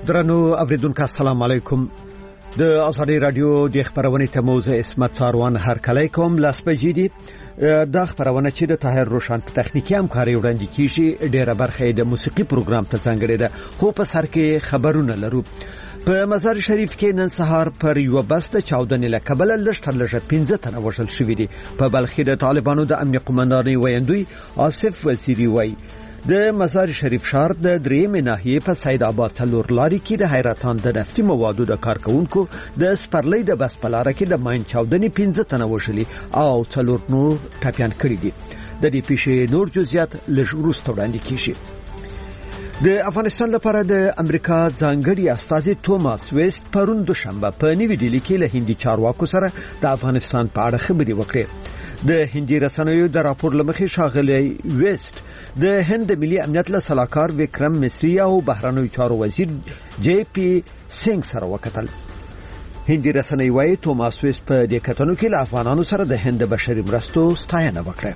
درنو اوریدونکو السلام علیکم. د ازادي رادیو د خبرونې تموزه اسمت ساروان هر کله کوم لاس بجیدي د خبرونه چې د طاهر روشن په تخنیکی همکاري وړاندې کیږي. ډیره برخه د موسیقي پروګرام ته څنګه ده خو په سر کې خبرونه لرو. په مزار شریف کې نن سهار پر یو بس د چاودنې له کبله لږ 15 تنه وژل شوي دي. په بلخ د طالبانو د امنیت قومندانۍ ویاندوی آصف وزیری وایي د مزار شریف شهر د درېمې ناحیې په سید آباد څلور لارې کې د حیرتان د نفتي موادو د کارکونکو د سپرلۍ د بس په لاره کې د ماین چاودنې 15 تنه وژلي او 4 نور ټپیان کړي دي. د دې پیښې نور جزئیات لږ وروسته وړاندې کیږي. د افغانستان لپاره د امریکا ځانګړي استازي توماس ویست پرون دوشنبه په نیوی ډیلی کې له هندي چارواکو سره د افغانستان په اړه خبرې وکړې. د هندي رسنیو د راپور لمخې شاغلی ویست د هند ملي امنیت له سلاکار وکرم مصری او بهرنیو چارو وزیر جی پی سنگ سره وکتل. هندي رسنۍ وايي توماس ویست په دې کتنو کې له افغانانو سره د هند بشري مرستو ستاینه وکړه.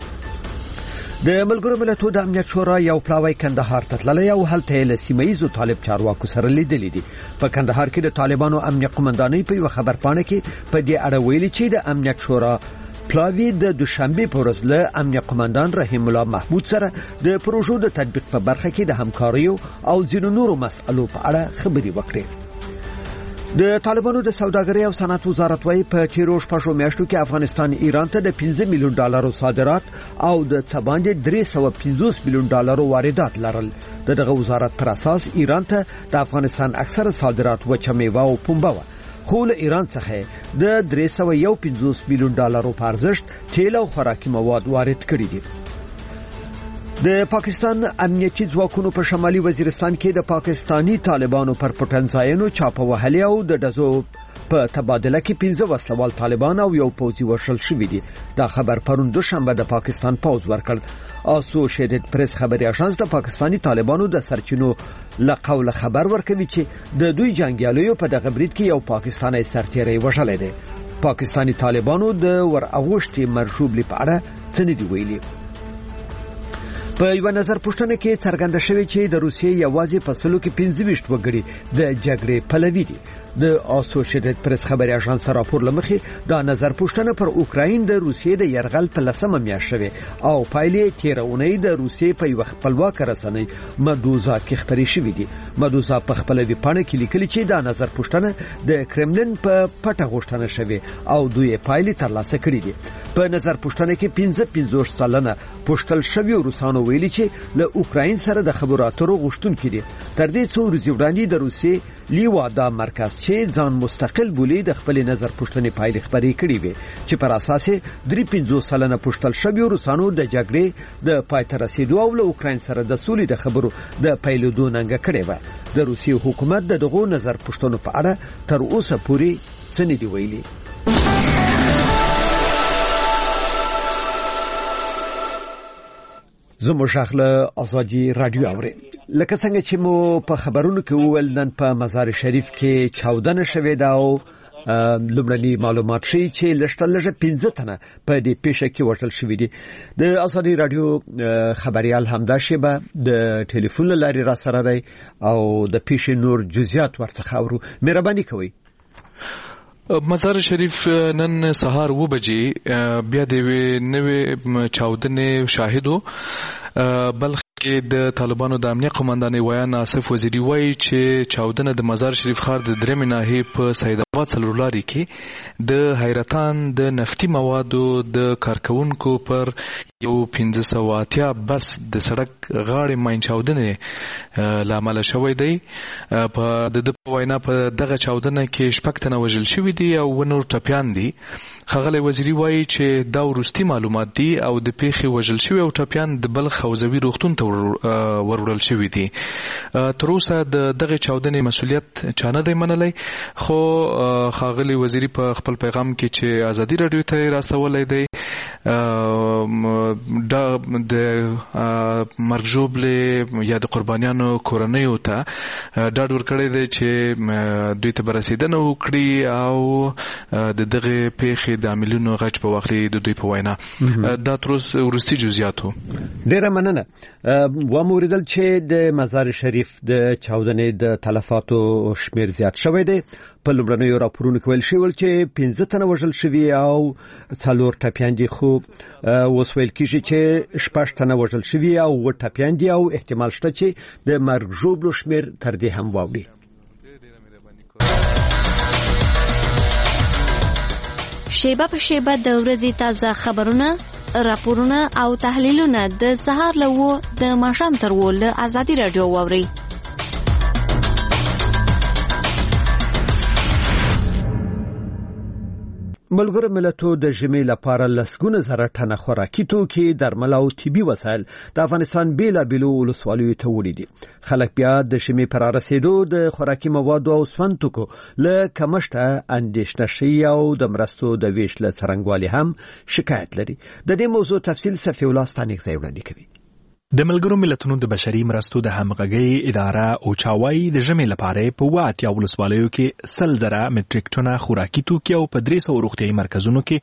د ملګرو ملتونو د امنیت شورا یو پلاوی کندهار ته تللی او هلته له سیمایي طالب چارواکو سره لیدلې دي. په کندهار کې د طالبانو امنیت قومندانۍ په یو خبرپاڼه کې په دې اړه ویلي چې د امنیت شورا پلاوی د دوشنبه په ورځ له امنیت قومندان رحیم الله محمود سره د پروژو د تطبیق په برخه کې د همکارۍ او ځینو نورو مسئلو په اړه خبرې وکړې. د طالبانو د سوداګرۍ او صنعت وزارت وايي په تیرو شپږو میاشتو کې افغانستان ایران ته د 15 میلیون ډالرو صادرات او د څه باندې 350 میلیون ډالرو واردات لرل. دغه وزارت پر اساس ایران ته د افغانستان اکثره صادرات وچه میوه او پنبه و. خو له ایران څخه د 350 میلیون ډالرو په ارزښت تیل او خوراکي مواد وارد کړي دي. د پاکستان امنیتي ځواکونو په شمالي وزیرستان کې د پاکستانی طالبانو پر پټنځایونو چاپه وهلي او د دزو په تبادله کې 15 وسلوال طالبان او یو پوځي وشل شوي دي. دا خبر پرون دوشنبه د پاکستان پوځ ورکړ. اسوسییټډ پریس خبري اژانس د پاکستانی طالبانو د سرچینو له قوله خبر ورکوي چې د دوی جنگیالیو په دغه برید کې یو پاکستانی سرتیری وژل دی. پاکستانی طالبانو د ور اغوشتي مرشوبلی په اړه څه نه دی ویلي. په یو نظر پوښتنه کې څرګنده شوې چې د روسیې یوازې په سلو کې 25 وګړي د جګړې پلوي دي. د اسوسییټډ پریس خبري اژانس راپور لمخې دا نظر پوښتنه پر اوکراین د روسیې د يرغل په لسمه میاشت شوه او پایلې تیرونې د روسیې په یو خپلواک رسنۍ مدوزا کې خبري شوې دي. مدوزا په خپل ویبپاڼه کې لیکلي چې دا نظر پوښتنه د کرملین په پټه غوښتنه شوه او دوی پایلې ترلاسه کړې دي. په نظر پوښتنه کې 55 سلنه پوښتل شوی روسانو ویلي چې له اوکراین سره د خبرو اترو غوښتونکي دي. تر دې څو ورځې وړاندې د روسیې لیوادا مرکز چې ځان مستقل بولی د خپل نظر پوښتنې پایلې خبرې کړې وي چې پر اساس 53 سلنه پوښتل شوی روسانو د جګړې د پای ته رسیدو او له اوکراین سره د سولې د خبرو د پیلېدو ننګه کړې و. د روسیې حکومت دغه نظر پوښتنو په اړه تر اوسه پورې څه نه دی ویلي. زموږ شغله ازادي رادیو اوري. لکه څنګه چې مو په خبرونو کې وویل نن په مزار شریف کې چاودنه شوې ده او لومړني معلومات شي چې لږ 15 تنه په دې پیښه کې وژل شوي دي. د ازادي رادیو خبريال همدا شیبه د ټلیفون لارې را سره دی او د پیښې نور جزئیات ورڅخه اورو. مهرباني کوئ. مزار شریف نن سهار 2 بجې بیا د نوې چاودنې شاهدو. بلخ کې د طالبانو د امنیت قومندانۍ ویان آصف وزیری وایي چې چاودنه د مزار شریف ښار د درېمې ناحیې په سید آباد څلور لارې کې د حیرتان د نفتي موادو د کارکونکو پر یو 1580 بس د سړک غاړې ماین چاودنې لامل شوی دی. په د وینا په دغه چاودنه کې 6 تنه وژل شوي دي او نور ټپیان دي. ښاغلی وزیری وایي چې دا وروستي معلومات دي او د پیښې وژل شوي او ټپیان د بلخ حوزوي روغتون ته وروړل شوي دي. تر اوسه د دغه چاودنې مسؤلیت چا نه دی منلی، خو ښاغلی وزیری په خپل پیغام کې چې ازادي رادیو ته راستولی دی د مرګ ژوبلې یا د قربانیانو کورنیو ته ډاډ ورکړی دی چې دوی ته برسېدنه وکړي او د دغه پیښې د عاملینو غچ په واخلي د دوی په وینا. دا تر اوسه وروستي جزئیاتو. ډیره مننه. وموریدل چې د مزار شریف د چاودنې د تلفاتو شمیر زیات شوی دی. په لومړنیو راپورونو کې ویل شوی چې 15 تنه وژل شوي او 4 ټپیان دي، خو اوس ویل کېږي چې 6 تنه وژل شوي او 7 ټپیان دي او احتمال شته چې د مرګ ژوبلو شمیر تر دې هم واوړي. شیبه په شیبه د ورځې تازه خبرونه، راپورونه او تحلیلونه د سهار له 9 د ماښام تر 10 له آزادي رادیو واورئ. ملګرو ملتونو د ژمي لپاره لسګونه زره ټنه خوراکي توکي، درمل او طبي وسایل د افغانستان بیلابېلو ولسوالیو ته وړي دي. خلک بیا د ژمي پر رسیدو د خوراکي موادو او سون توکو له کمښته اندېښنه شي او د مرستو د ویش له څرنګوالي هم شکایت لري. د دې موضوع تفصیل صفي الله ستانیکزی وړاندې کوي. د ملګرو ملتونو د بشري مرستو د همغږۍ اداره او چاوي د ژمي لپاره په 80 ولسوالیو کې 100,000 مټریک ټنه خوراکي توکي او په 300 روغتيایي مرکزونو کې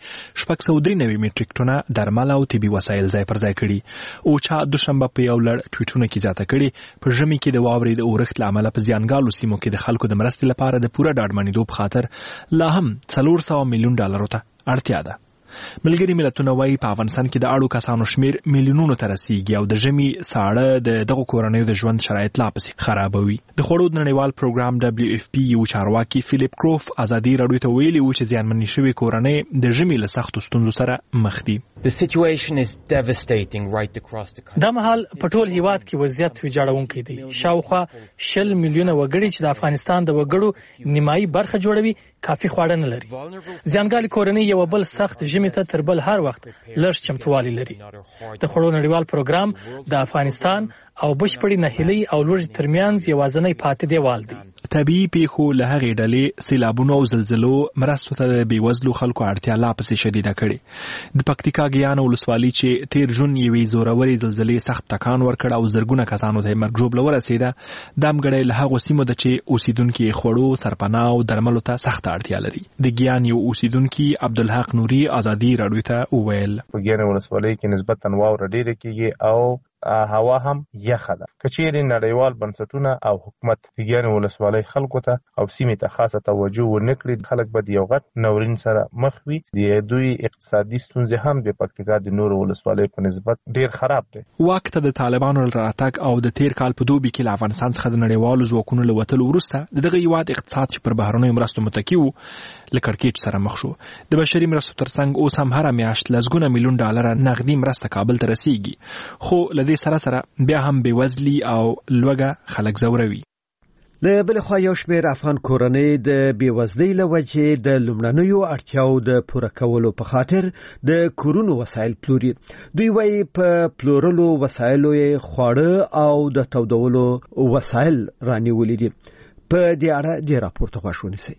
693 مټریک ټنه درمل او طبي وسایل ځای پر ځای کړي. او چا دوشنبه په یو لړ ټویټونه کې ځاته کړي په ژمي کې د واورې د اورښت لامل په زیانګالو سیمو کې د خلکو د مرستې لپاره د پوره ډاډمنېدو په خاطر لا هم 400 میلیون ډالر ته اړتیا ده. ملګري ملتونه وايي په افغانستان کې د اړو کسانو شمیر میلیونونو ته رسیږي او د ژمي ساړه دغه کورنیو د ژوند شرایط لا پسې خرابوي. د خوړو د نړیوال پروګرام WFP یو چارواکي فلیپ کروف ازادي راډیو ته ویلي و چې زیانمنې شوې کورنۍ د ژمي له سختو ستونزو سره مخ دي. The situation is devastating right across the country. دا مهال په ټول هیواد کې وضعیت ویجاړونکی دی. شاوخوا 20 میلیونه وګړي چې د افغانستان د وګړو نیمایي برخه جوړوي کافي خواړه نه لري. زیانګالي کورنۍ یو بل سخت ژمي ته تر بل هر وخت لږ چمتووالی لري. د خوړو نړیوال پروګرام د افغانستان او بشپړې نهیلۍ او لوږې ترمنځ یوازینی پاتې دیوال دی. طبيعي پیښو له هغې ډلې سیلابونو او زلزلو مرستو ته د بېوزلو خلکو اړتیا لا پسې شدیده کړې. د پکتیکا ګیان ولسوالي چې تیر جون یوې زورورې زلزلې سخت ټکان ورکړ او زرګونه کسانو ته مرګ ژوبله ورسېده، دا مګړی له هغو سیمو ده چې اوسیدونکي خوړو، سرپناه او درملو ته سخته اړتیا لري. د ګیان یو اوسیدونکي عبدالحق نوري ازادي راډیو ته وویل په ګیان ولسوالۍ کې نسبتاً واوره ډېره کېږي او هوا هم یخه ده. کچېرې نړیوال بنسټونه او حکومت د ګیان ولسوالۍ خلکو ته او سیمې ته خاصه توجه ونه کړي، خلک به د یو غټ ناورین سره مخ وي. د دوی اقتصادي ستونزې هم د پکتیکا د نورو ولسوالیو په نسبت ډېر خراب دي. واک ته د طالبانو راتګ او د تیر کال په دوبي کې له افغانستان څخه د نړیوالو ځواکونو له وتلو وروسته دغه هیواد اقتصاد چې پر بهرنیو مرستو متکي و له کړکېچ سره مخ شو. د بشري مرستو ترڅنګ اوس هم هره میاشت لسګونه میلیون ډالر نغدي مرسته کابل ته رسیږي، خو له دې سره بیا هم بېوزلي او لوږه خلک ځوروي. د بل خوا یو شمېر افغان کورنۍ د بېوزلۍ له وجې د لومړنیو اړتیاو د پوره کولو په خاطر د کورونو وسایل پلوري. دوی وايي په پلورلو وسایلو یې خواړه او د تودولو وسایل رانیولي دي. په دې اړه د راپور ته غوږ ونیسئ.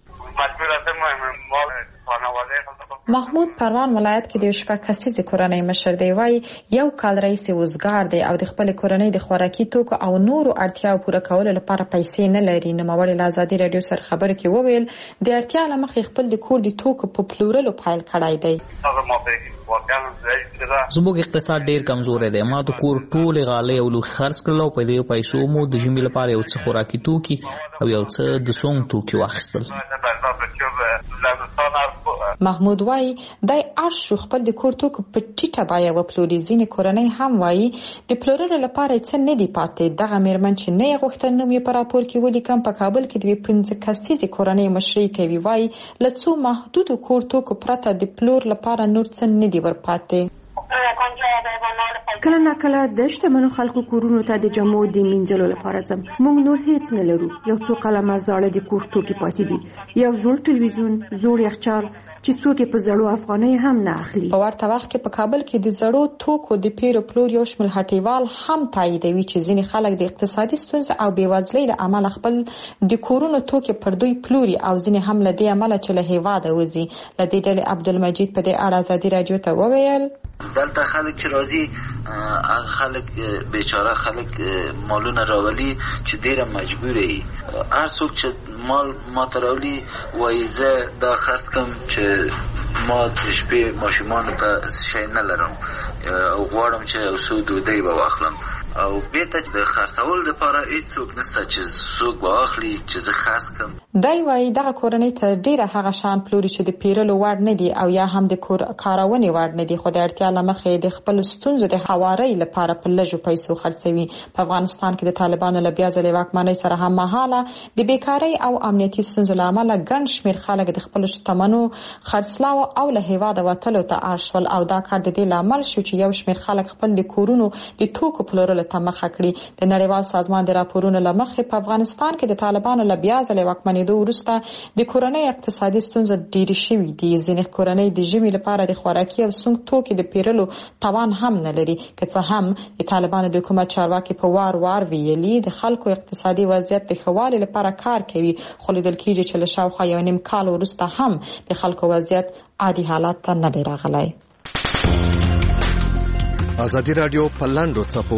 محمود پروان ولایت کې د 6 کسیزې کورنۍ مشر دی. وایي یو کال رئیس وزګار دی او د خپل کورنۍ د خوراکي توکو او نورو اړتیاو پوره کولو لپاره پیسې نه لري. نوموړی له آزادي راډیو سره خبرې کې وویل د اړتیا له مخې خپل د کور د توکو په پلورلو پیل کړی دی. زموږ اقتصاد ډیر کمزور دی. ما د کور ټول غالۍ او لوښي خرڅ کړل او په دې پیسو مو د ژمي لپاره یو څه خوراکي توکي او یو څه د سونګ توکي واخیستل. محمود وایي دای ارشو خپل د کور توکو په ټیټه بیه وپلوري. ځینې کورنۍ هم وایي د پلورلو لپاره څه نه دی پاتې. دغه میرمن چې نه یې غوښتل نوم یې په راپور کې ولیکم په کابل کې د 15 کسیزې کورنۍ مشري کوي. وایي له څو محدودو کور توکو پرته د پلور لپاره نور څه نه دی ورپاتې. کله ناکله د شتمنو خلکو کورونو ته د جامو د مینځلو لپاره ځم. موږ نور هیڅ نه لرو. یو څو قلمه زاړه د کور توکي پاتې دي، یو زوړ ټلویزیون، زوړ یخچال، چې څوک په زړو افغانۍ هم نه اخلي. په ورته وخت کې په کابل کې د زړو توکو د پیرو پلور یو شمېر هټیوال هم تاییدوي چې ځینې خلک د اقتصادي ستونزو او بېوزلۍ له امله خپل د کورونو توکي پر دوی پلوري او ځینې هم له دې امله چې له هیواده وځي. له دې ډلې عبدالمجید په دې اړه ازادي راډیو ته وویل دلته خلک چې راځي خلک بیچاره خلک مالونه راولي چې ډیره مجبوره وي. هر څوک چې مال ما ته راولي وایي زه دا خرڅ کوم چې ما د شپې ماشومانو ته شی نه لرم او غواړم چې یو څو ډوډۍ به واخلم او بیرته د خرڅول لپاره هیڅوک نشته چې څوک به واخلي چې زه خرڅ کړم. دی وایي دغه کورنۍ ته ډیره هغه شیان پلوري چې د پیرلو وړ نه دي او یا هم د کارونې وړ نه دي خو د اړتیا له مخې د خپلو ستونزو د هوارۍ لپاره په لږو پیسو خرڅوي. په افغانستان کې د طالبانو له بیا ځلې واکمنۍ سره هم مهاله د بیکارۍ او امنیتي ستونزو له امله ګڼ شمېر خلک د خپلو شتمنو خرڅلاو او له هیواده وتلو ته اړ شول او دا کار د دې لامل شو چې یو شمېر خلک خپل د کورونو د توکو پلورلو ته مخه کړي. د نړیوال سازمان د راپورونو له مخې په افغانستان کې د طالبانو له بیا ځلې واکمنېدو وروسته د کورنۍ اقتصادي ستونزې ډېرې شوي دي. ځینې کورنۍ د ژمي لپاره د خوراکي او سونګ توکي د پیرلو توان هم نه لري. که څه هم د طالبانو د حکومت چارواکي په وار ویلي د خلکو اقتصادي وضعیت د ښه والي لپاره کار کوي خو لیدل کېږي چې له شاوخوا یو نیم کال وروسته هم د خلکو وضعیت عادي حالت ته نه دی راغلی. ازادي راډیو په لاندو څپو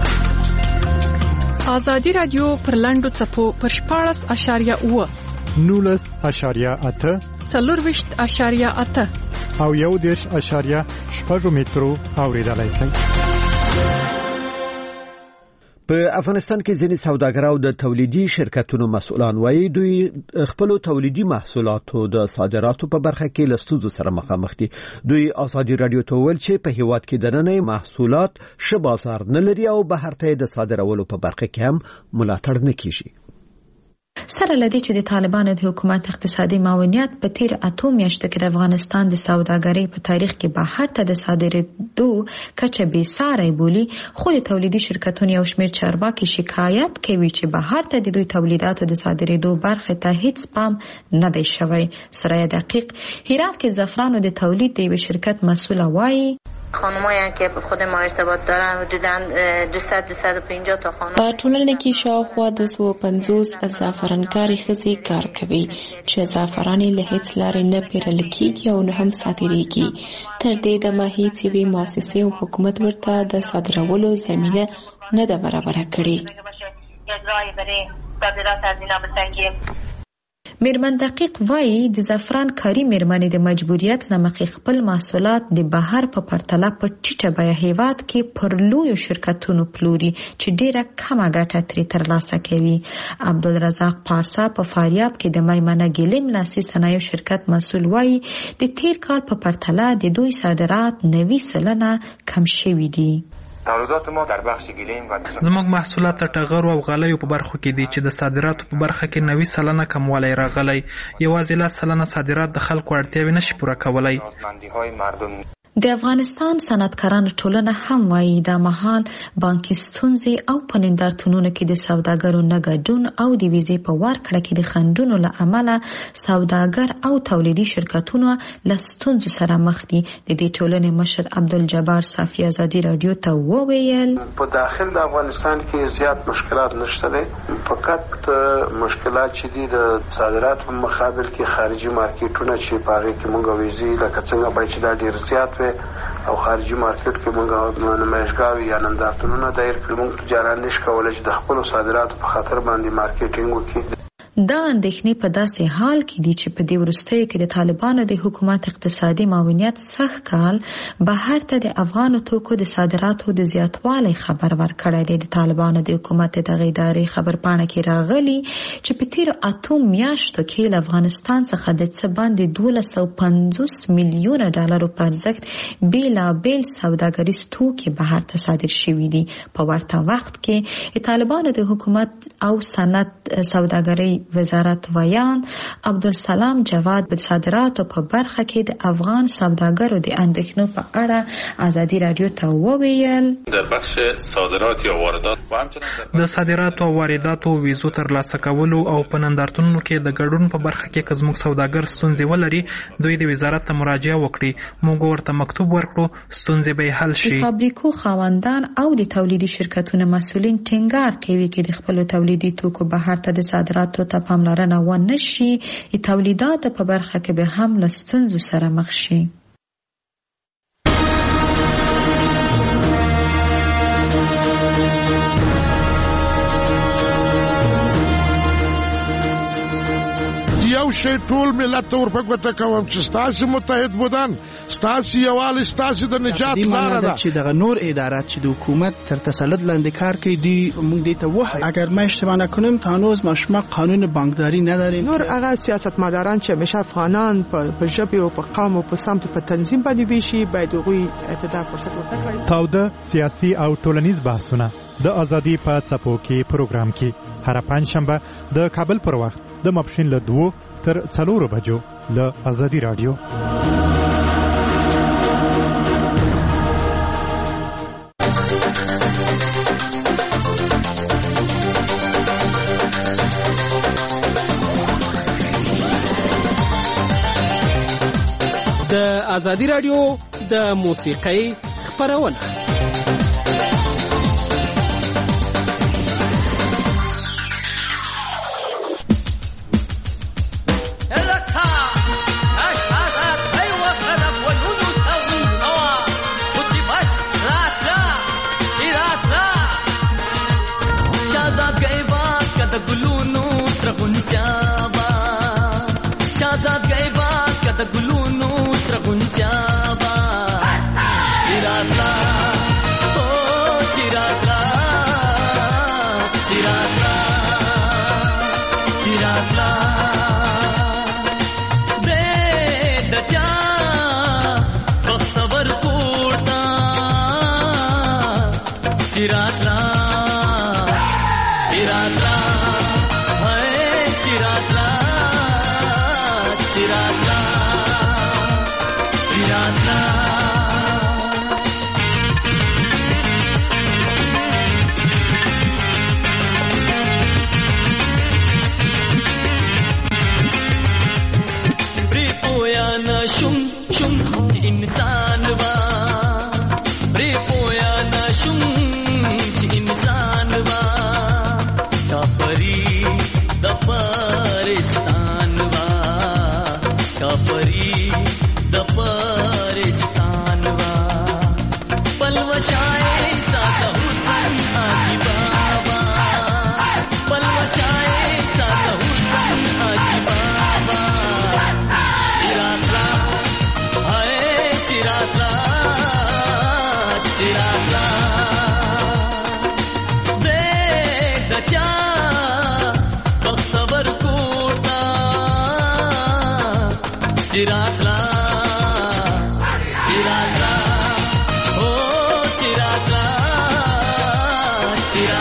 ازادي راډیو پر لاندو څپو پر 14.8 19.8 24.8 او 1.8 مترو اوریدلای شئ. په افغانستان کې ځینې سوداګرو د تولیدي شرکتونو مسؤلان وایي دوی خپل تولیدي محصولاتو د صادراتو په برخه کې له ستونزو سره مخامخ دي. دوی ازادي راډیو ته ویل چې په هیواد کې د نننۍ محصولات ښه بازار نه لري او بهر ته د صادرولو په برخه کې هم ملاتړ نه کیږي. سره لدی چې د طالبانو د حکومت اقتصادي معاونیت په تیر 8 میاشتو کې د افغانستان د سوداګرۍ په تاریخ کې بهر ته د صادرېدو کچه بې ساري بولی خو د تولیدي شرکتونو یو شمېر چارواکي شکایت کوي چې بهر ته د دوی تولیداتو د صادرېدو برخه ته هیڅ پام نه دی شوی. سرای دقیق هرات کې زعفرانو د تولید د یو شرکت مسئول وایي خانمایی که خود ما ارتباط دارن حدوداً 200-250 تا خانم په ټولنه کې شاوخوا 250 زعفرانکاري ښځې کار کوي چې زعفران له هیڅ لارې نه پیرل کېږي او نه هم صادریږي. تر دې دمه هیڅ یوې مؤسسې او حکومت ورته د صادرولو زمینه نه ده برابره کړې. میرمن دقیق وایي د زعفران کاری میرمنې د مجبوریت لمخې خپل محصولات د بهر په پرتله په ټیټه بیه هیواد کې پر لویو شرکتونو پلوري چې ډیره کمه ګټه ترې ترلاسه کوي. عبدالرزاق پارسا په فاریاب کې د میمنه ګلیم لاسي صنایعو شرکت مسؤل وایي د تیر کال په پرتله د دوی صادرات 90% کم شوي دي. تولیدات ما در بخش گلیم و زموږ محصولات ټغر او غالیو په برخو کې دي چې د صادراتو په برخه کې 90% کموالی راغلی. یوازې 10% صادرات د خلکو اړتیاوې نشي پوره کولای. د افغانستان صنعتکارانو ټولنه هم وایي دا مهال بانکي ستونزې او په نندارتونونو کې د سوداګرو نه ګډون او د ویزې په ورکړه کې د خنډونو له امله سوداګر او تولیدي شرکتونه له ستونزو سره مخ دي. د دې ټولنې مشر عبدالجبار صافي ازادي راډیو ته وویل په داخل د افغانستان کې زیات مشکلات نشته دي، فقط مشکلات چې دي د صادرات په مقابل کې خارجي مارکیټونه چې پاره کې موږ ویزې لکه څنګه به چې دا ډیر زیات او خارجي مارکیټ کې موږ نمایشګاوي یا نندارتونونه دایر کړو. موږ تجاران نشو کولای چې د خپل صادراتو په خاطر باندې مارکیټینګ وکړي. دا اندېښنې په داسې حال کې دي چې په دې وروستیو کې د طالبانو د حکومت اقتصادي معاونیت سخت کال بهر ته د افغانو توکو د صادراتو د زیاتوالي خبر ورکړی دی. د طالبانو د حکومت دغه ادارې خبرپاڼه کې راغلي چې په تیر 8 میاشتو کې له افغانستان څخه د څه باندې $250 میلیون په ارزښت بیلابیل سوداګریز توکي بهر ته صادر شوي دي. په ورته وخت کې طالبانو د حکومت او صنعت سوداګرۍ وزارت ویان عبدالسلام جواد د صادراتو په برخه کې د افغان سوداګرو د اندېښنو په اړه ازادي رادیو ته وویل در بخش صادرات یا واردات و همچنین د صادراتو او وارداتو ویزو ترلاسه کولو او په نندارتونونو کې د ګډون په برخه کې که زموږ سوداګر ستونزې ولري دوی د وزارت ته مراجعه وکړي، موږ ورته مکتوب ورکړو، ستونزې به حل شي. د فابریکو خاوندان او د تولیدي شرکتونو مسؤلین ټینګار کوي چې د خپل تولیدي توکو بهر ته د صادراتو ته پاملرنه ونه شي، تولیدات په برخه کې به هم له ستونزو سره مخ شي. یو شی ټول ملت ور په ګوته کوم چې ستاسو متحد بودن، ستاسو یوال، ستاسو د نجات لاره ده. چې دغه نور ادارات چې د حکومت تر تسلط لاندې کار کوي دی موږ دې ته وایو اگر ما اشتباه نکنم تا هنوز ما قانون بانکداری نداریم. نور هغه سیاستمداران چې همیشه افغانان په ژبه او په قوم او په سمت په تنظیم باندې ویشي باید هغوی ته فرصت ورکړي. تاوده سیاسي او ټولنیز بحثونه د ازادي په څپو کې پروګرام کې هر پنځشنبه د کابل پر وخت د ماپښین له 2 تر 4 بجو له ازادي رادیو. د ازادي رادیو د موسیقۍ خپرونه चिराग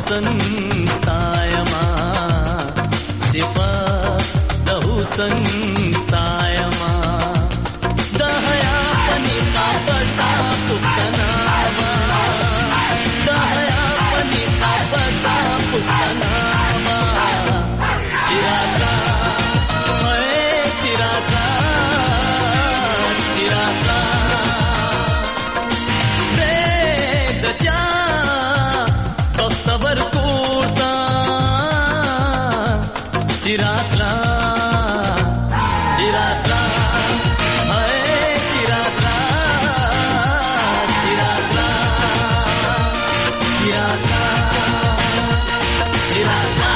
हुसन तायमा सिफत द हुसन तायमा दहया पनि तापटा पुकनामा दहया पनि तापटा पुकनामा चिराता चिराता चिराता बेदचा तख्तबर कोता चिराता चिराता चिराता चिराता चिराता चिराता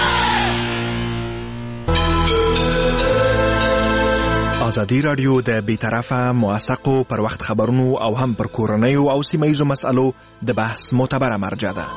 ازادي رادیو د بیطرفه موثقو پر وخت خبرونو او هم پر کورنیو او سیمه‌ایزو مسألو د بحث معتبره مرجع ده.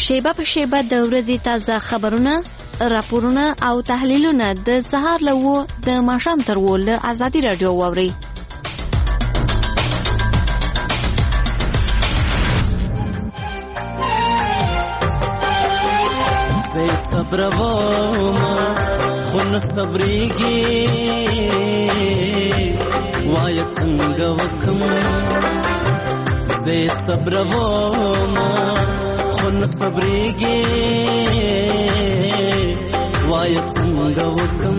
شیبه په شیبه د ورځې تازه خبرونه، راپورونه او تحلیلونه د سهار له 9 د ماښام تر 10 له آزادي رادیو واورئ. زه صبر وما خو نه صبرېږي وایه څنګه وکم. زه صبر وما خو نه صبرېږي وایه څنګه وکم.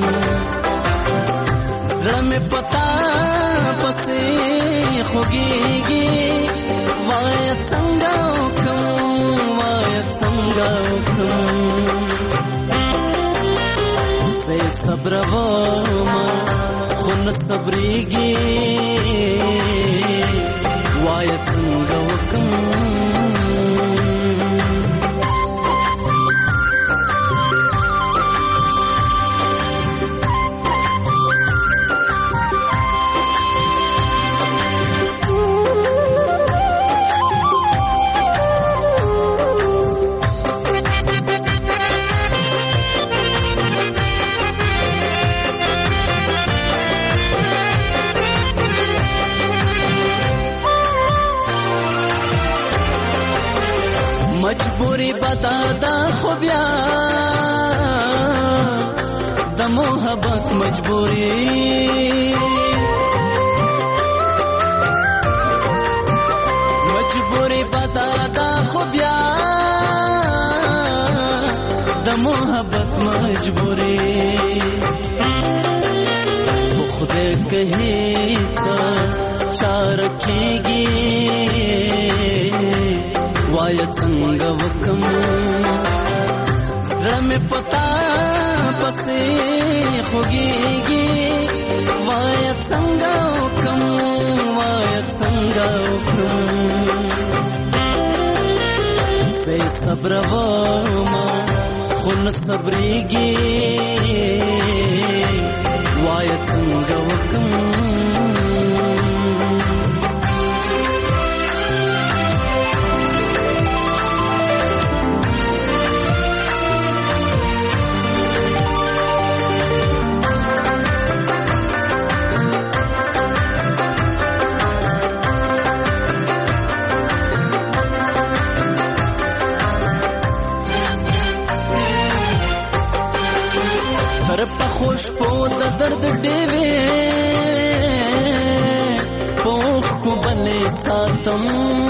زړه مې پتا پسې خوږېږي وایه څنګه وکم وایه څنګه وکم. زه صبر وما خو نه صبرېږي وایه څنګه وکم. مجبوری بدادا خو بیا د محبت مجبوری. مجبوری بدادا خو بیا د محبت مجبوری. خدای کہے څه چار کیږي وایه څنګه وکم. زړه مې پتا پسې خوږېږي وایه څنګه وکم وایه څنګه وکم. زه صبر وما خو نه صبرېږي وایه څنګه وکم. خوش په د درد ډېوې پوخ کو بلې ساتم.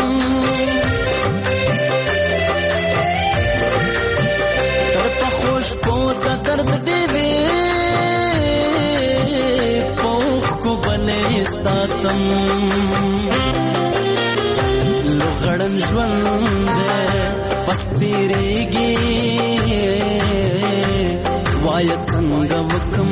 تر په خوش په د درد ډېوې پوخ کو بلې ساتم. لوغړن ژوند بس تیریږي وایه څنګه وکم.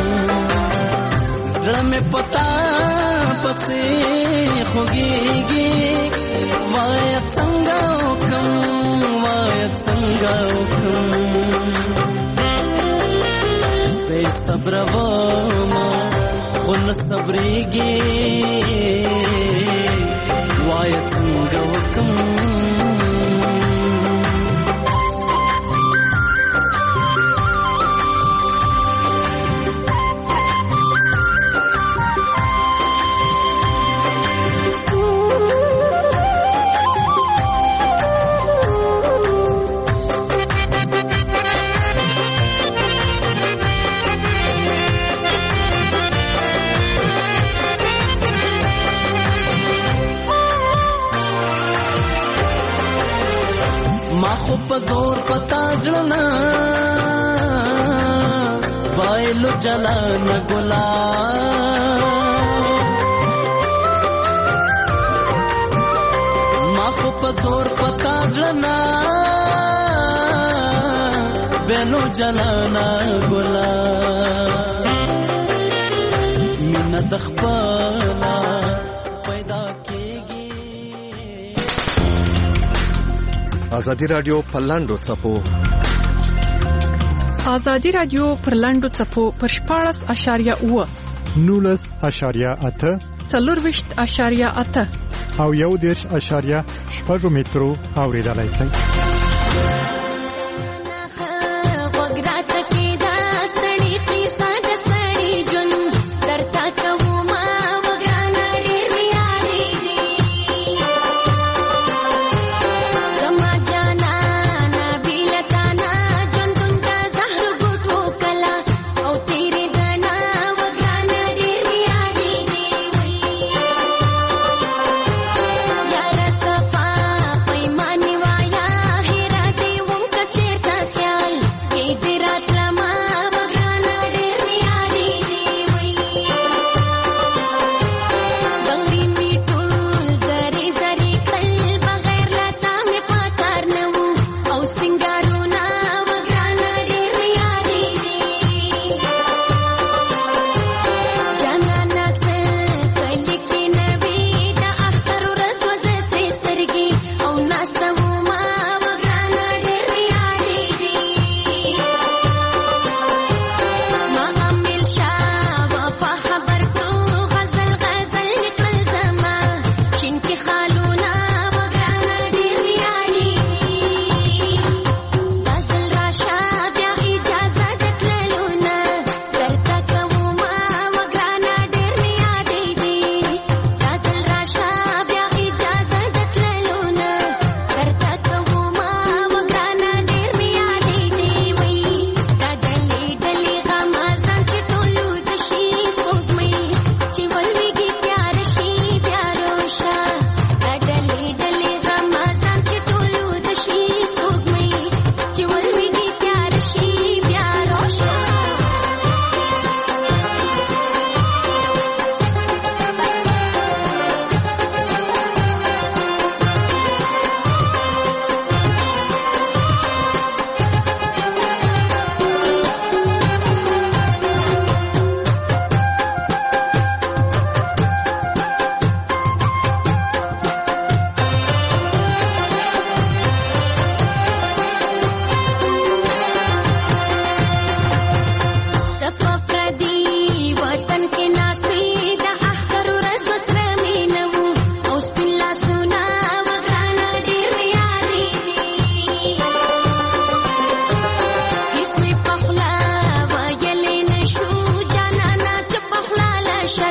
زړه مې پتا پسې خوږېږي وایه څنګه وکم وایه څنګه وکم. زه صبر وما خو نه صبرېږي وایه څنګه وکم. په زور پتا ځړنا وایلو جلان ګلا. ما خو په زور پتا ځړنا بینو جلان ګلا. مینا د خپله پیدا کیږي. ازادي رادیو په لاندو څپو. ازادي رادیو پر لاندو څپو پر 14.8 19.8 40.8 او 1.8 مترو اوریدلای شئ.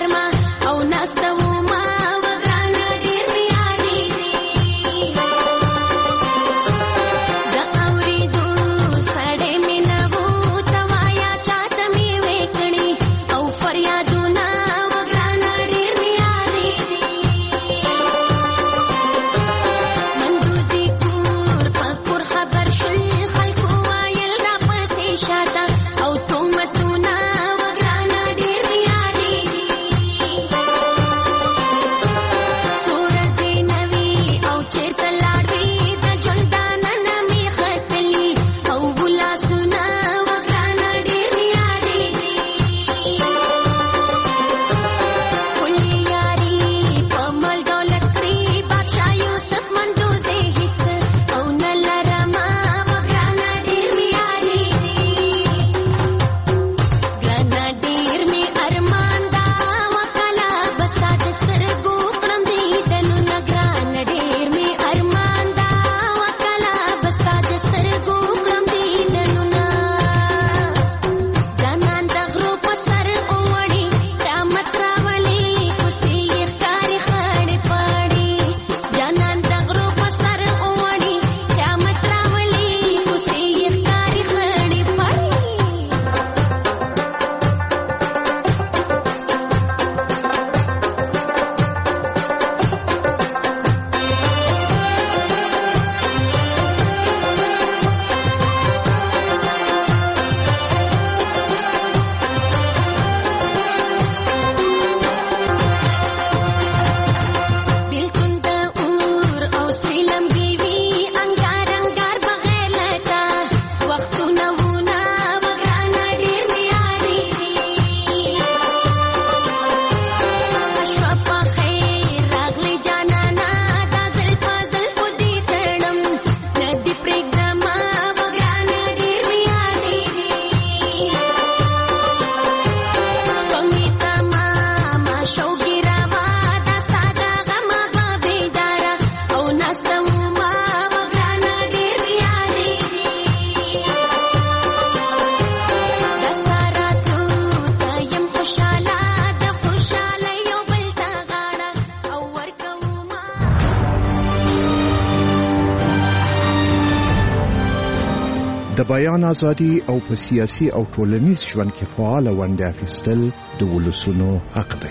ګرما او ناسته وما وګرانه ډېر مې یادېږي د اورېدو سړی مې نه و ته وایه چاته مې وکړي او فریادونه وګرانه ډېر مې یادېږي مندوزي کور په کور خبر شول خلکو ویل راپسې شاته او تهمتونه وګرانه ډېر مې یادېږي څو ورځې نه وي او چېرته لاړ وي د ژوندانه نه مې ختلي او ولاسونه وګرانه ډېر مې یادېږي ښکلې یاري په مال دولت پرې بادشاه یوسف مندوزي هېڅ او نه لرمه وګرانه ډېر مې یادېږي ګرانه ډېر مې ارمان دا وکله به ستا د سترګو کړم دیدنونه ګرانه ډېر مې ارمان دا وکله به ستا د سترګو کړم دیدنونه جانان د غرو په سر اوړي قیامت راولي کوڅې یې ښکاري خړې پړې جانان د غرو په سر اوړي قیامت راولي کوڅې یې ښکاري خړې پړې بیلتون د اور او سرې لمبې وي انګار انګار بغیر له تا وختونه وونه وګرانه ډېر مې یادېږي اشرفه خیر راغلی جانانه دا زلفه زلفو دې تړم نه دې پرېږدمه وګرانه ډېر مې یادېږي شپه مې تمامه شوګیراوه دا ستا د غمه به بیداره او ناسته ومه وګرانه ډېر مې یادېږي دا ستا راتلو ته یم خوشحاله د خوشحالۍ یو بل ته غاړه او ورکومه د بیان ازادي او په سیاسي او ټولنیز ژوند کې فعال ونډه اخیستل د ولسونو حق دی.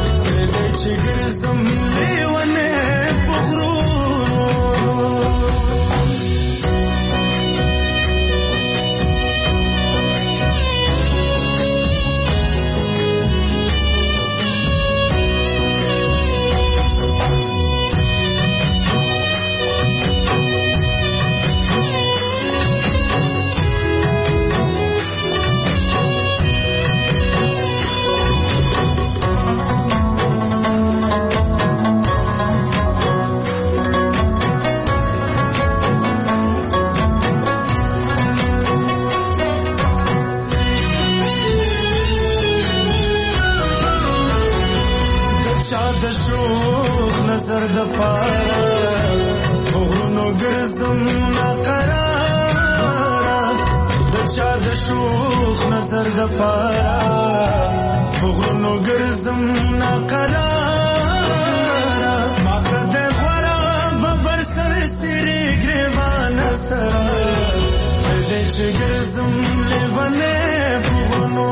چې ګرځم لیونه په غرونو پاره غرونو ګرځم ناقراره د چا د شوخ نظر د پاره غرونو ګرځم ناقراره ماته د غوړه ببر سر سری ګریوان سره دې چې ګرځم لیوانه غرونو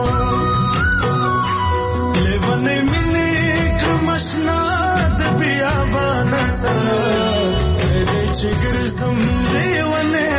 لیوانه مینه کمشنا د بیابان سره دې چې ګرځم لیوانه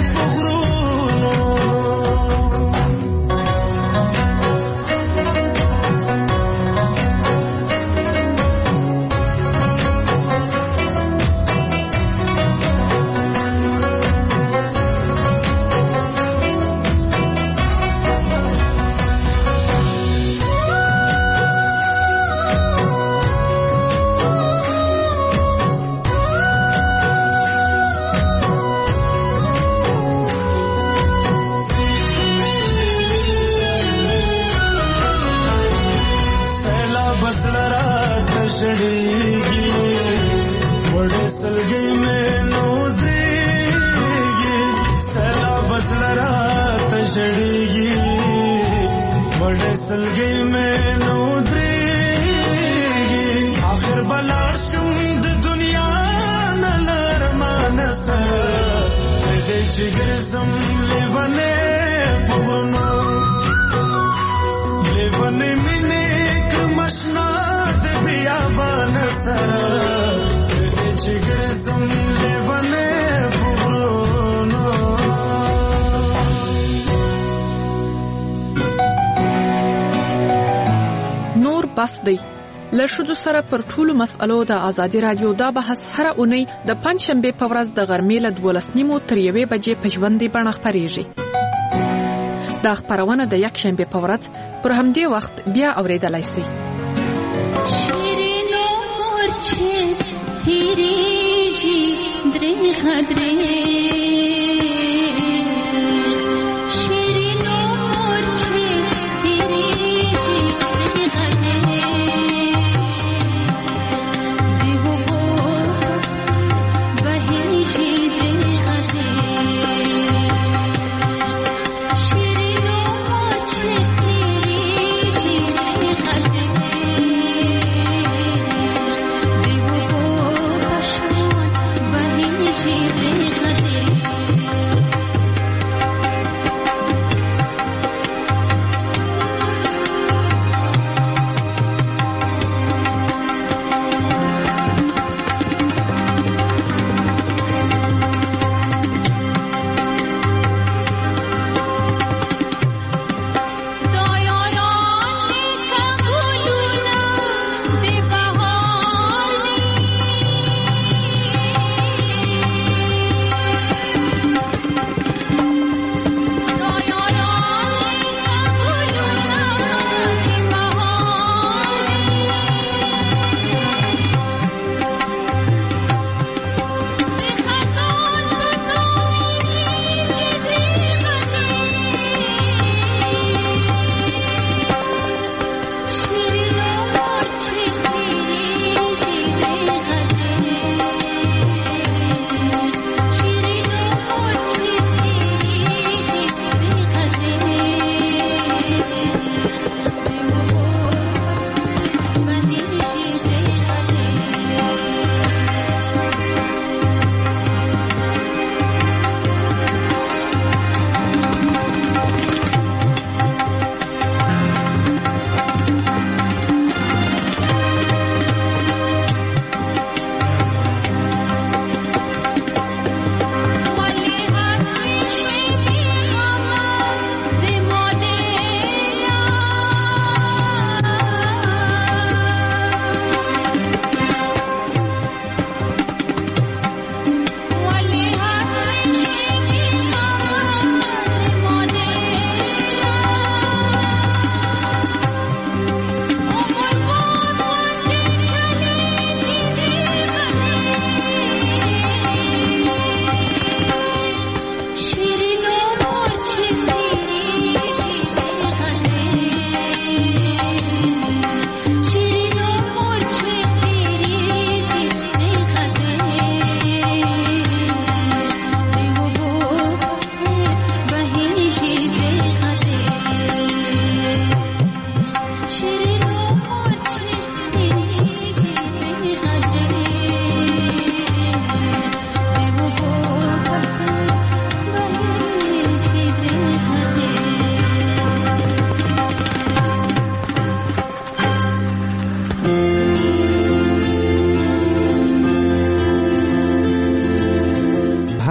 بس دی له ښځو سره پر ټولو مسألو د ازادي رادیو دا بحث هر اونۍ د پنځشنبه په ورځ د غرمې له 12:30 تر 1 بجې په ژوندۍ بڼه خپریږي. دا خبرونه د یکشنبه په ورځ پر همدې وخت بیا اوریدلای شئ. شیرینو ورچه تیریږي درې خدرې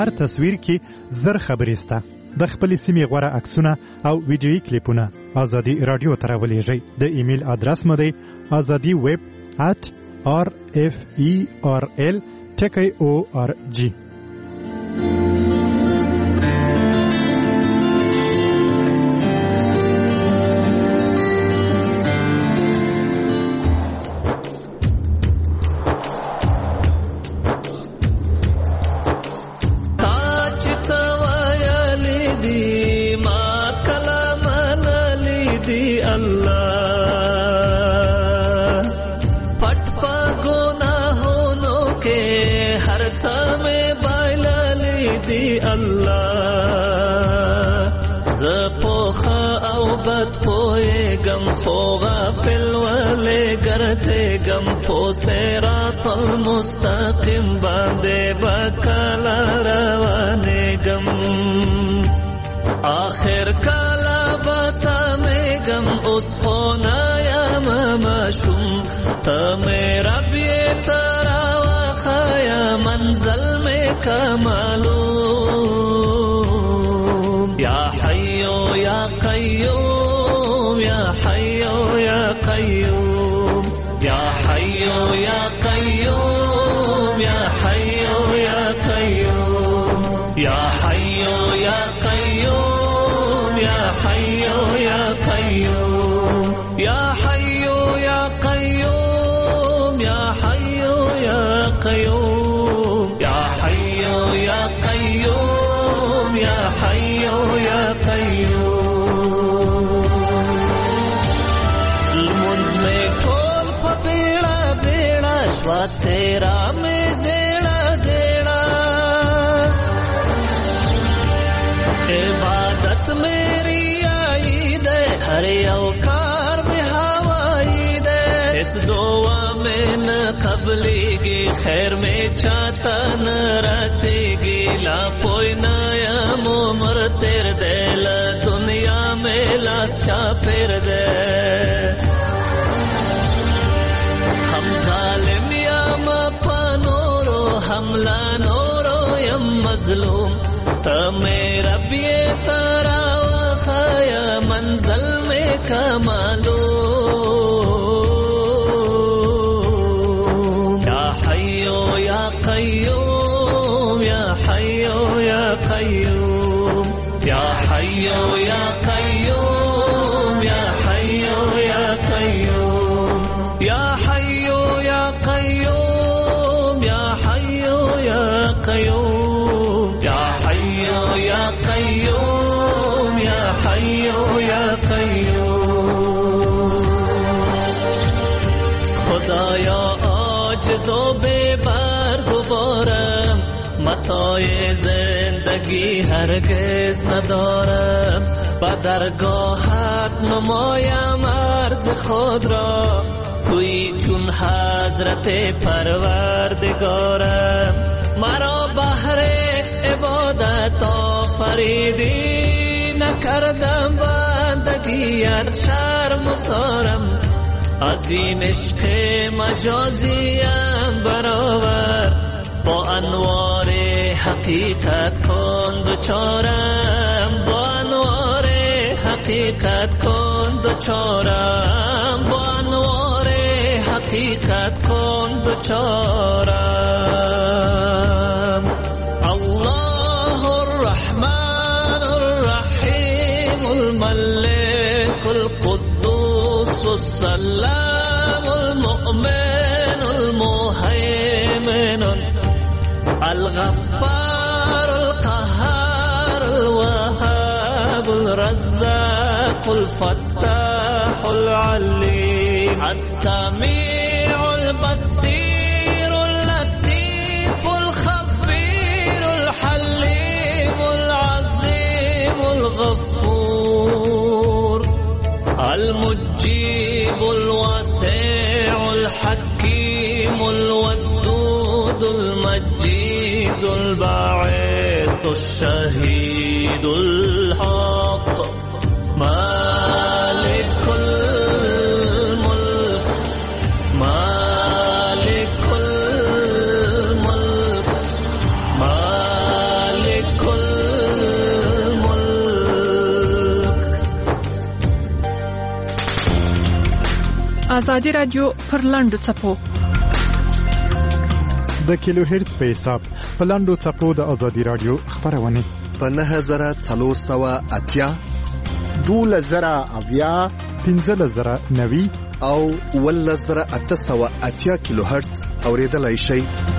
هر تصویر کې زر خبرې سته. د خپلې سیمې غوره عکسونه او ویډیویي کلیپونه ازادي راډیو ته راولېږئ. د ایمیل ادرس مو دی azadi@referl.org. گم پو صراط المستقیم باندې بکلا روانه گم آخر کلا بسامه گم اس خونا یا مماشم تمه رب یہ ترا وخایا منزل میں کمالو یا حیو یا قیوم یا حیو یا قیوم یا حیو یا قیوم یا حیو یا قیوم یا حیو یا قیوم یا حیو یا قیوم یا حیو یا قیوم یا حیو یا قیوم یا حیو یا قیوم یا حیو یا قیوم المنز میں کھول پپیڑا بیڑا شوات تیرا میں زیڑا زیڑا عبادت میری آئی دے ہر اوکار میں ہوائی دے اس دعا میں نہ قبلی گی خیر میں چاہتا نہ رسی گی لا پوئی نیا مومر تیر دے لا دنیا میں لاس چا پھر دے ہم ظالم یا مپا نورو حملہ نورو یم مظلوم تمیرا بیے تارا وخایا منزل میں کمالو یا حیو یا قیوم یا حیو یا قیوم یا حیو یا قیوم یا حیو یا قیوم یا حیو یا قیوم یا حیو یا قیوم یا حیو یا قیوم یا حیو یا قیوم خدایا عاجز و بے بار گوارم متاع زندگی هرگز ندارم با درگاهت نمایم عرض خود را توی چون حضرت پروردگارم مرا بهر عبادت آفریدی نکردم بندگیت شرم و سارم از این عشق مجازیم برآور با انوار حقیقت کن دوچارم با انوار حقیقت کن دوچارم با انوار حقیقت کن دوچارم الله الرحمن الرحیم الملك القدوس السلام المؤمن المهيمن الغفار القهار الوهاب الرزاق الفتاح العليم السميع البصير اللطيف الخبير الحليم العظيم الغفور المجيب الواسع الحكيم الودود المجيد الباعث الشهيد الحق مالك الملك مالك الملك مالك ازادي رادیو پر لاندو چپو د کیلو هرت په حساب په لاندو چپو د ازادي رادیو خبرونه په 9480 12090 15090 او 11880 کیلو هرتز اوریدلای شئ.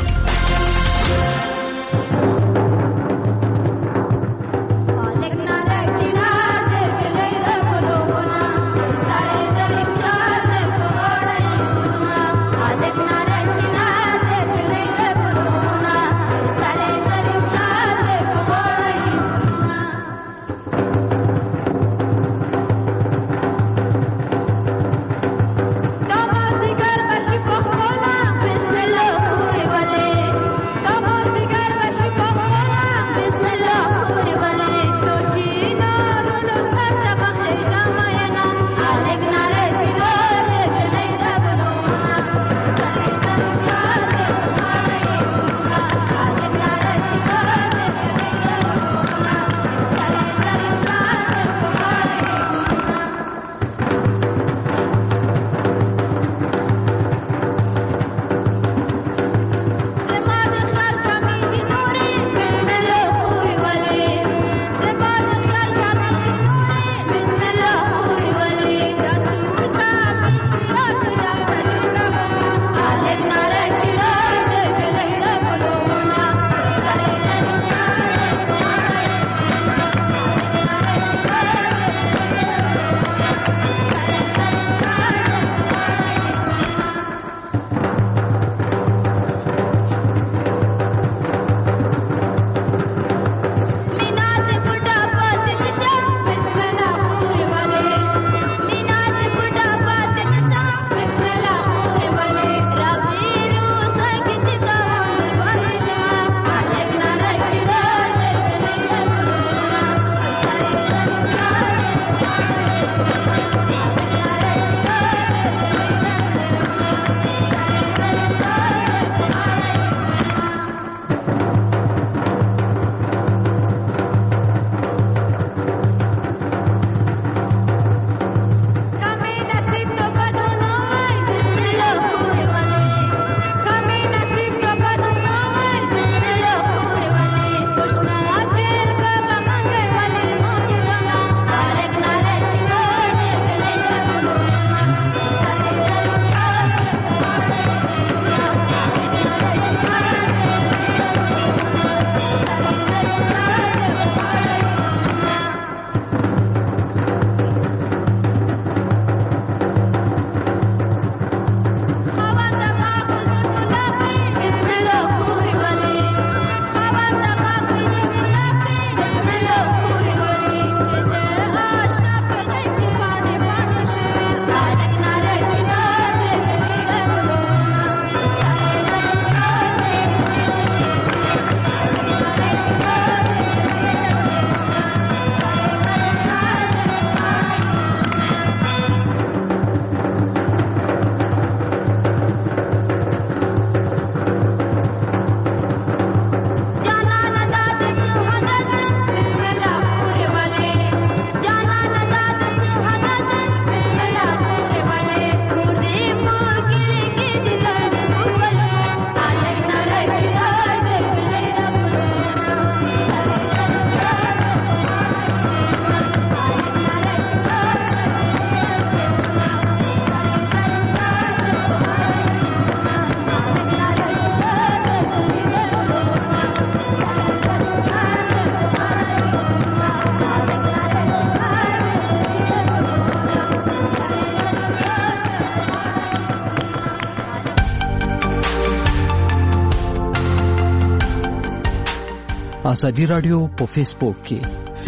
ازادي رادیو په فیسبوک کې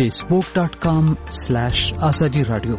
facebook.com/azadi radio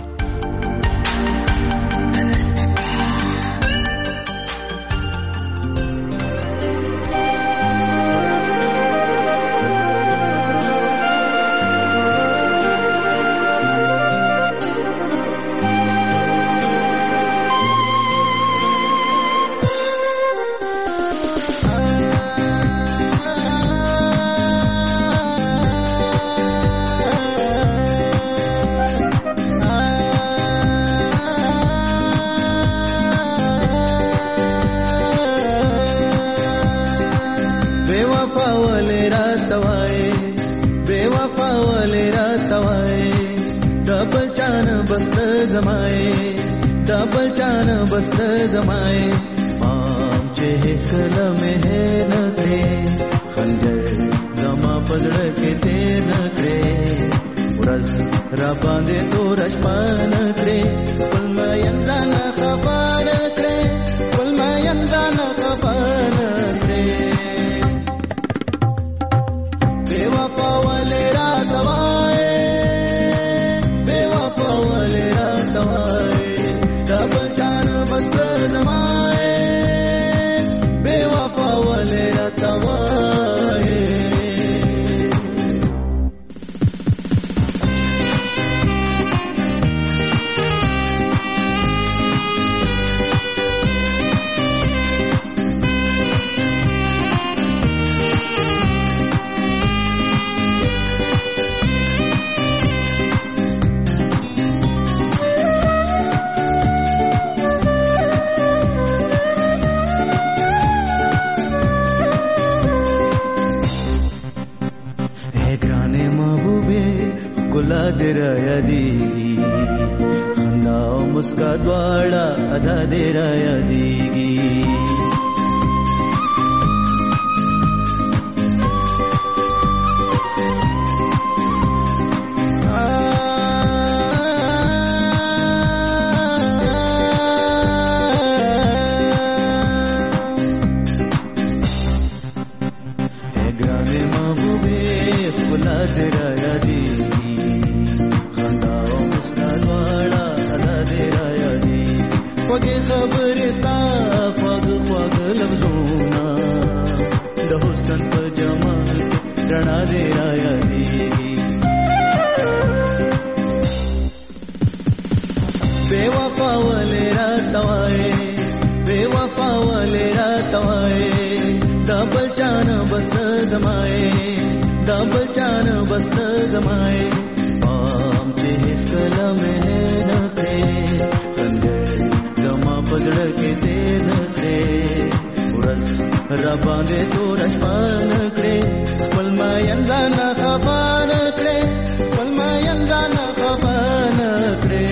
زمای دا بچان بس زمای مام چې هیڅ کله مې نه کړې خنجر زما پزړه کې تیر نه کړې ورځ را باندې تور شپه نه کړې خپل مین ځان خفه نه کړې خپل مین ځان خفه نه کړې بې وفا ولې راته وایې بې وفا ولې راته وایې دا بچان بس زمای بې وفا ولې راته وایې ګلا دې را یادېږي خندا او مسکا دواړه ادا دې را یادېږي ګرانې محبوبې ګلا دې را یادېږي خوږې خبرې ستا خواږه خواږه لفظونه د حسن په جمال رڼا دې را یادېږي بې وفا ولې راته وایې بې وفا ولې راته وایې دا بل چا نه بس ته زمایې دا بل چا نه بس ته زمایې پام چې هېڅکله مې نه کړې پزړه کې دې نه کړې ورځ را باندې تور شپه نه کړې خپل مین ځان خفه نه کړې خپل مین ځان خفه نه کړې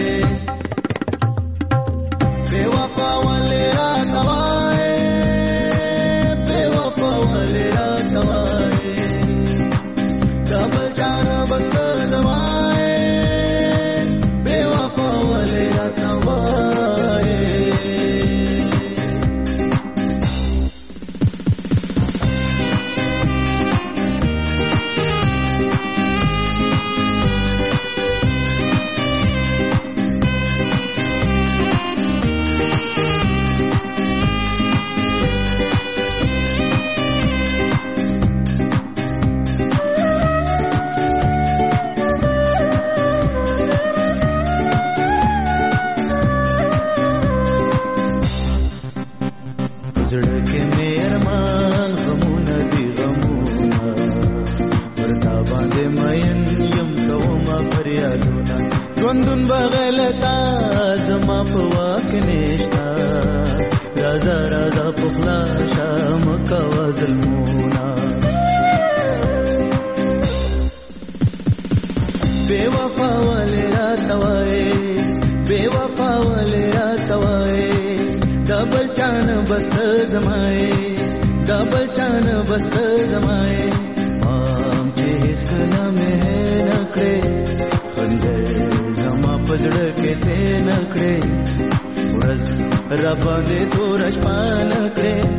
بې وفا ولې راته وایې بې وفا ولې راته وایې دا بل چا نه بس ته زمایې بې وفا ولې راته وایې ژوندون بغلتا زما په واک نشتا رازا رازا پخلا شام کوا ظلمونا بے وفا ولې راته وایې بے وفا ولې راته وایې دا بل چا نه بس ته زمایې دا بل چا نه بس ته زمایې مام چې هېڅکله مې نه کړې پزړه کې دې نه کړې ورځ را باندې تور شپه نه کړې